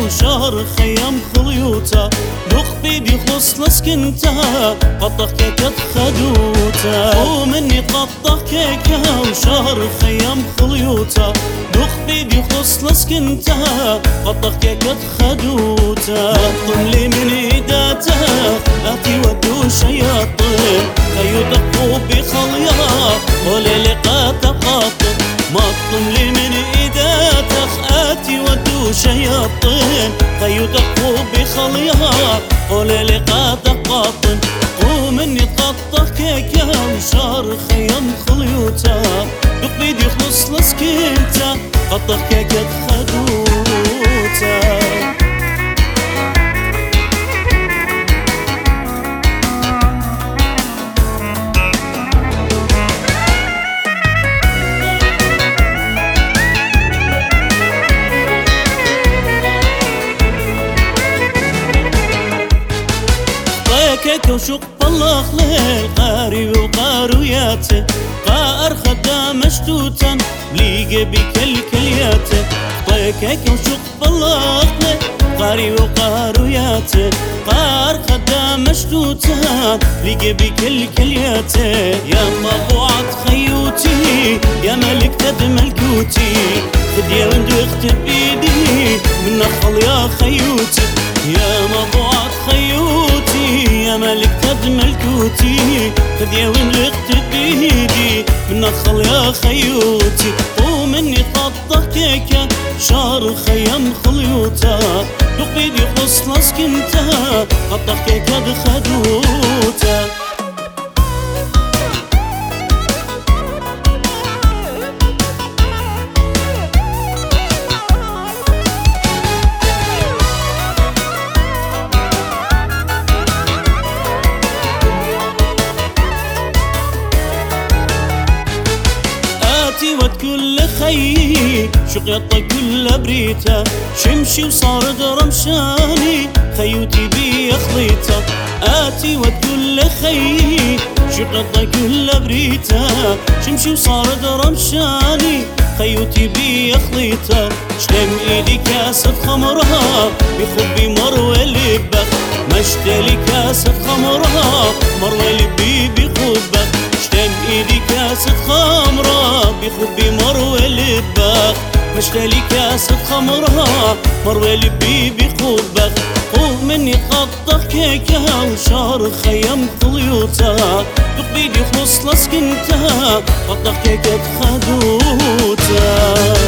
وشهر خيام خليوتا دوخ بيدي خلص لسكنتا قطخ كيكة خدوتا ومني قطخ كيكة وشهر خيام خليوتا دوخ بيدي خلص لسكنتا قطخ كيكة خدوتا بطن لي من ايداتا اتي ودو شياطين خيو دقو بخليا وليلي قاتا قاطن مطم لي من ايداتك اتي ودو شياطين خيو دقو بخليها وليلي قاتا قاطن ومني تقطع كيكا وشهر خيام خليوتا دق بيدي خلص لسكنتا قطع كيكا خدوتا كيكة وشق الله ليل قاري وقاروياته قار خدا مشتوتا بليقى بكل كلياته كيكة وشق الله ليل قاري وقاروياته قار خدا مشتوتا بليقى بكل كلياته يا مبوعة خيوتي يا ملك تد ملكوتي خديا وندو اختب ايدي من نخل يا خيوتي يا مبوعة خيوتي يا ملك تد ملكوتي خديا ونغتب بيدي من نخل يا خيوتي ومني قطة كيكة شهر خيام خليوتا دوق بيدي خلص لسكنتا قطة كيكة خدوتا ود كل خي شقيطة كل بريتا شمشي وصار درمشاني خيوتي بي خليتا آتي ود كل خي شقيطة كل بريتا شمشي وصار درمشاني خيوتي بي خليتا شلم ايدي كاسة خمرها بخبي مروي لبك مشتلي كاسة خمرها مروي لبي بخبك شلم ايدي كاسة خمرها بخبي مروي لبك مشتلي كاسة خمرها مروي لبي بخبك ومني قطخ كيكة وشهر خيام خليوتا دوق بيدي خلص لسكنتا قطخ كيكة خدوتا